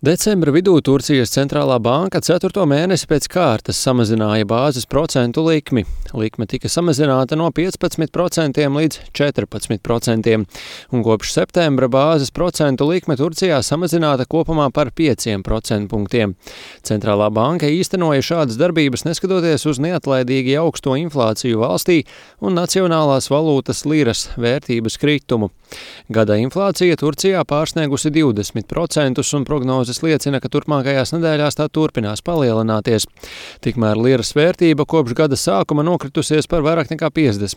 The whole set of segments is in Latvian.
Decembra vidū Turcijas centrālā banka 4. mēnesi pēc kārtas samazināja bāzes procentu likmi. Likme tika samazināta no 15% līdz 14%, un kopš septembra bāzes procentu likme Turcijā samazināta kopumā par 5% punktiem. Centrālā banka īstenoja šādas darbības neskatoties uz neatlaidīgi augsto inflāciju valstī un nacionālās valūtas liras vērtības kritumu. Gada inflācija Turcijā pārsniegusi 20% un prognozes liecina, ka turpmākajās nedēļās tā turpinās palielināties. Tikmēr liras vērtība kopš gada sākuma nokritusies par vairāk nekā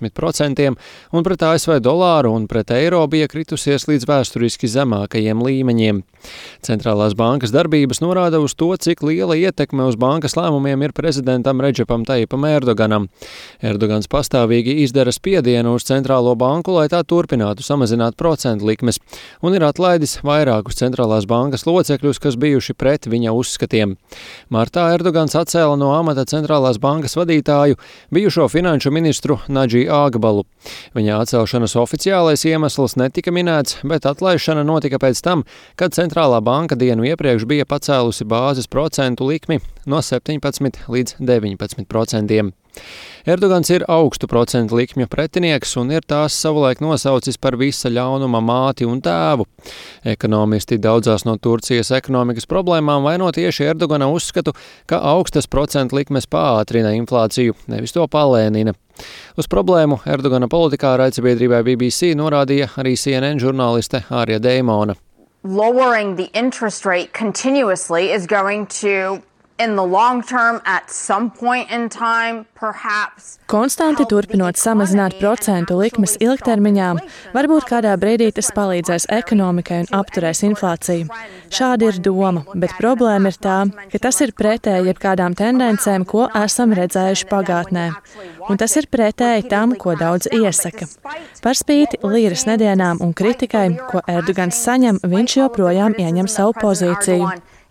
50% un pret ASV dolāru un pret eiro bija kritusies līdz vēsturiski zemākajiem līmeņiem. Centrālās bankas darbības norāda uz to, cik liela ietekme uz bankas lēmumiem ir prezidentam Redžepam Tajipam Erdoganam. Erdogans pastāvīgi izdara spiedienu uz centrālo banku, lai tā turpinātu samazināt procentu likmes, un ir atlaidis vairākus centrālās bankas locekļus, kas bijuši pret viņa uzskatiem. Martā Erdogans atcēla no amata centrālās bankas vadītāju bijušo finanšu ministru Nadži Āgbalu. Viņa atcelšanas oficiālais iemesls netika minēts, bet atlaišana notika pēc tam, kad centrālā banka dienu iepriekš bija pacēlusi bāzes procentu likmi no 17 līdz 19%. Erdogans ir augstu procentu likmju pretinieks un ir tās savulaik nosaucis par visa ļaunuma māti un tēvu. Ekonomisti daudzās no Turcijas ekonomikas problēmām vaino tieši Erdogana uzskatu, ka augstas procentu likmes pātrina inflāciju, nevis to palēnina. Uz problēmu Erdogana politikā raidsabiedrībai BBC norādīja arī CNN žurnāliste Ārija Deimona. Lowering the interest rate continuously is going to in the long term, at some point in time, perhaps. Konstanti turpinot samazināt procentu likmes ilgtermiņā, varbūt kādā brīdī tas palīdzēs ekonomikai un apturēs inflāciju. Šāda ir doma, bet problēma ir tā, ka tas ir pretēji jebkādām tendencēm, ko esam redzējuši pagātnē. Un tas ir pretēji tam, ko daudz iesaka. Par spīti liras nedienām un kritikai, ko Erdogans saņem, viņš joprojām ieņem savu pozīciju.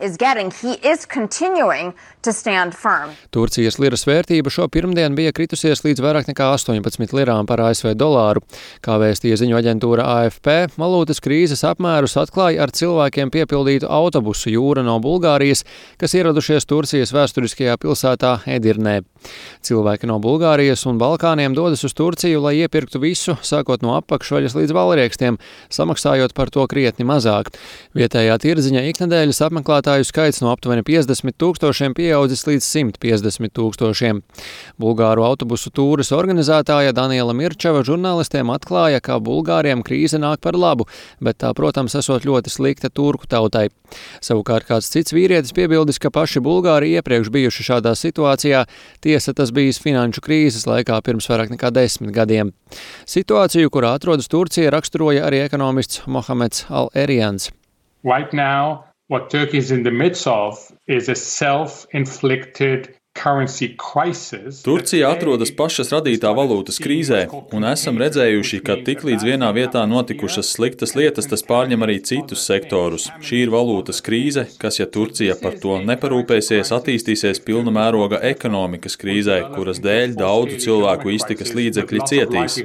Turcijas liras vērtība šo pirmdienu bija kritusies līdz vairāk nekā 18 lirām par ASV dolāru. Kā vēstīja ziņu aģentūra AFP, valūtas krīzes apmērus atklāja ar cilvēkiem piepildītu autobusu jūra no Bulgārijas, kas ieradušies Turcijas vēsturiskajā pilsētā Edirnē. Cilvēki no Bulgārijas un Balkāniem dodas uz Turciju, lai iepirktu visu, sākot no apakšvaļas līdz valriekstiem, samaksājot par to krietni mazāk. Vietējā tirdziņa iknedēļas apmeklētāju skaits no aptuveni 50 000 pieaudzis līdz 150 000. Bulgāru autobusu tūres organizētāja Daniela Mirčeva žurnālistiem atklāja, ka Bulgāriem krīze nāk par labu, bet tā, protams, esot ļoti slikta turku tautai. Savukārt kāds cits vīrietis piebildis, ka paši Bulgāri iepriekš bijuši šādā situācijā, tiesa tas bijis finanšu krīzes laikā pirms vairāk nekā 10 gadiem. Situāciju, kurā atrodas Turcija, raksturoja arī ekonomists Mohameds Al-Erians. Right now, what Turkey is in the midst of is a self-inflicted currency crisis. Turcija atrodas pašas radītā valūtas krīzē, un esam redzējuši, ka tiklīdz vienā vietā notikušas sliktas lietas, tas pārņem arī citus sektorus. Šī ir valūtas krīze, kas, ja Turcija par to neparūpēsies, attīstīsies pilna mēroga ekonomikas krīzē, kuras dēļ daudzu cilvēku iztikas līdzekļi cietīs.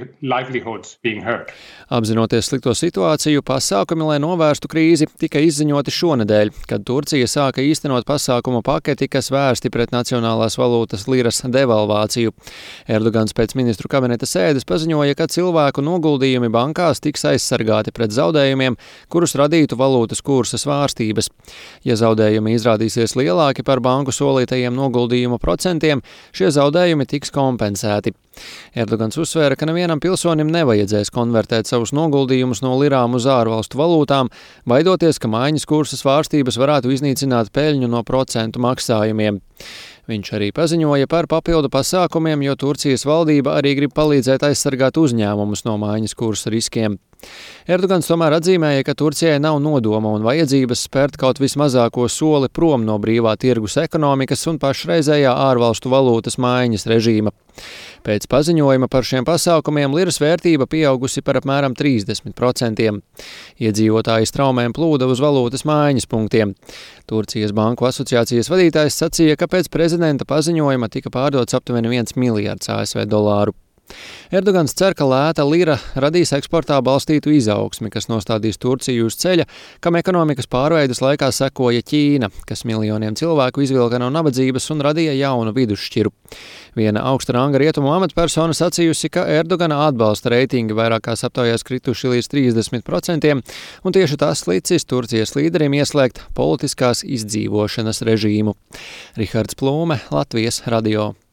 Apzinoties slikto situāciju, pasākumi, lai novērstu krīzi, tika izziņoti šonedēļ, kad Turcija sāka īstenot pasākumu paketi, kas vērsti pret nacionālās valūtas liras devalvāciju. Erdogans pēc ministru kabineta sēdes paziņoja, ka cilvēku noguldījumi bankās tiks aizsargāti pret zaudējumiem, kurus radītu valūtas kursa svārstības. Ja zaudējumi izrādīsies lielāki par banku solītajiem noguldījumu procentiem, šie zaudējumi tiks kompensēti. Erdogans uzsvēra, ka nevienam pilsonim nevajadzēs konvertēt savus noguldījumus no lirām uz ārvalstu valūtām, baidoties, ka maiņas kursa svārstības varētu iznīcināt peļņu no procentu maksājumiem. Viņš arī paziņoja par papildu pasākumiem, jo Turcijas valdība arī grib palīdzēt aizsargāt uzņēmumus no maiņas kursa riskiem. Erdogans tomēr atzīmēja, ka Turcijai nav nodoma un vajadzības spērt kaut vismazāko soli prom no brīvā tirgus ekonomikas un pašreizējā ārvalstu valūtas maiņas režīma. Pēc paziņojuma par šiem pasākumiem liras vērtība pieaugusi par apmēram 30%. Iedzīvotāji straumēm plūda uz valūtas maiņas punktiem. Turcijas banku asociācijas vadītājs sacīja, ka pēc prezidenta paziņojuma tika pārdots aptuveni 1 miljards ASV dolāru. Erdogans cer, ka lēta lira radīs eksportā balstītu izaugsmi, kas nostādīs Turciju uz ceļa, kam ekonomikas pārveides laikā sekoja Ķīna, kas miljoniem cilvēku izvilka no nabadzības un radīja jaunu vidusšķiru. Viena augsta ranga rietumu amatpersona sacījusi, ka Erdogana atbalsta reitingi vairākās aptaujās krituši līdz 30%, un tieši tas licis Turcijas līderim ieslēgt politiskās izdzīvošanas režīmu. Rihards Plūme, Latvijas radio.